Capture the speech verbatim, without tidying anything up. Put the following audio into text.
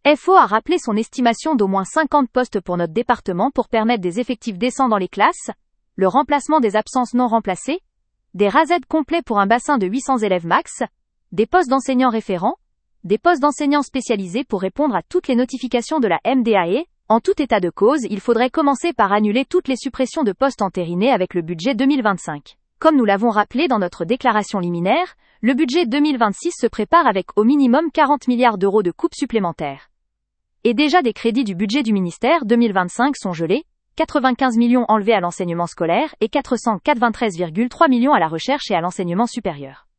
F O a rappelé son estimation d'au moins cinquante postes pour notre département pour permettre des effectifs décents dans les classes, le remplacement des absences non remplacées, des raseds complets pour un bassin de huit cents élèves max, des postes d'enseignants référents, des postes d'enseignants spécialisés pour répondre à toutes les notifications de la M D A E. En tout état de cause, il faudrait commencer par annuler toutes les suppressions de postes entérinées avec le budget deux mille vingt-cinq. Comme nous l'avons rappelé dans notre déclaration liminaire, le budget deux mille vingt-six se prépare avec au minimum quarante milliards d'euros de coupes supplémentaires. Et déjà des crédits du budget du ministère deux mille vingt-cinq sont gelés, quatre-vingt-quinze millions enlevés à l'enseignement scolaire et quatre cent quatre-vingt-treize virgule trois millions à la recherche et à l'enseignement supérieur.